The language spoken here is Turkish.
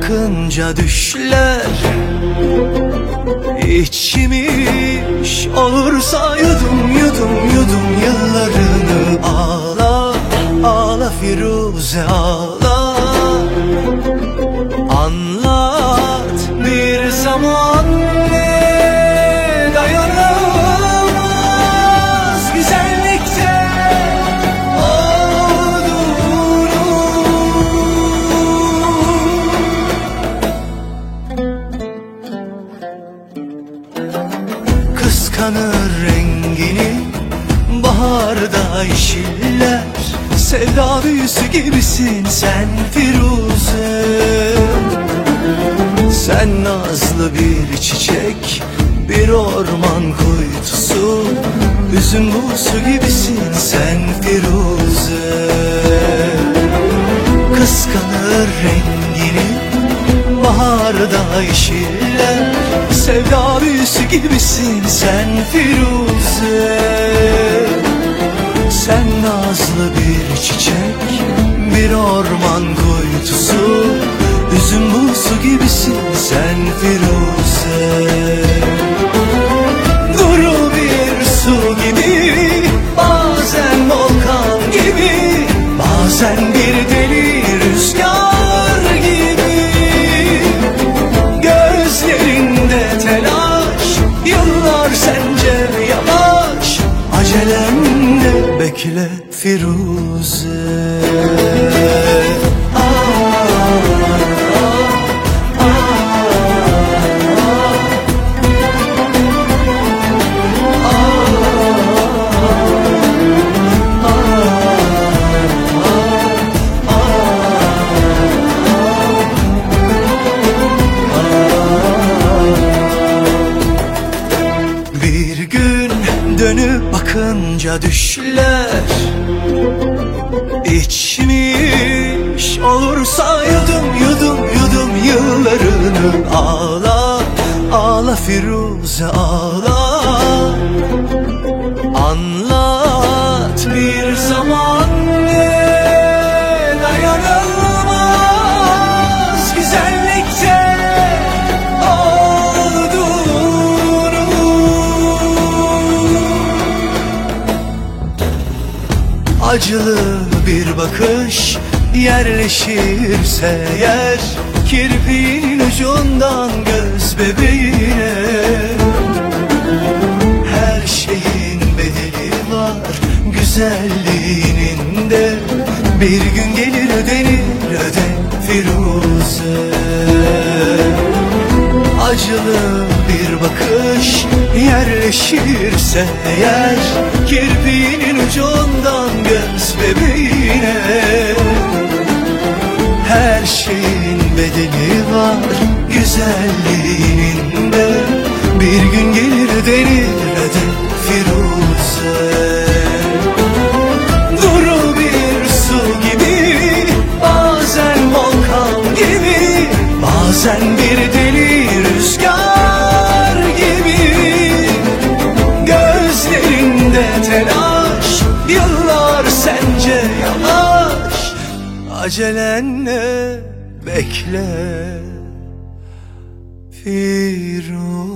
bakınca düşler İçimi iş olursa yudum yudum yudum yıllarını. Ağla ağla Firuze ağla, anlat bir zaman ne dayanılmaz güzellikte olduğunu. Kıskanır rengini baharda yeşiller, sevda büyüsü gibisin sen Firuze. Sen nazlı bir çiçek, bir orman kuytusu, üzüm buğusu gibisin sen Firuze. Kıskanır rengini baharda yeşiller, sevda büyüsü gibisin sen Firuze. Sen nazlı bir çiçek, bir orman kuytusu, üzüm buğusu gibisin sen Firuze. Duru bir su gibi, bazen volkan gibi, bazen bir deli rüzgar gibi. Gözlerinde telaş, yıllar sence yavaş, acelenle bekle Firuze. Bir gün dönüp bakınca düşler İçmiş olursa yudum yudum yudum yıllarını. Ağla ağla Firuze ağla, anlat bir zaman ne dayanılmaz güzellikte olduğunu. Acılı bir bakış yerleşirse yer, kirpiğin ucundan göz bebeğine. Her şeyin bedeli var güzelliğinin de, bir gün gelir ödenir öde Firuze. Acılı bir bakış yerleşirse eğer, kirpiğinin ucundan göz bebeğine. Her şeyin bedeli var güzelliğinin de, bir gün gelir denir öde Firuze. Duru bir su gibi, bazen volkan gibi, bazen bir deli rüzgar gibi. Gözlerinde telaş, yıllar sence yavaş, acelenle bekle Firuze.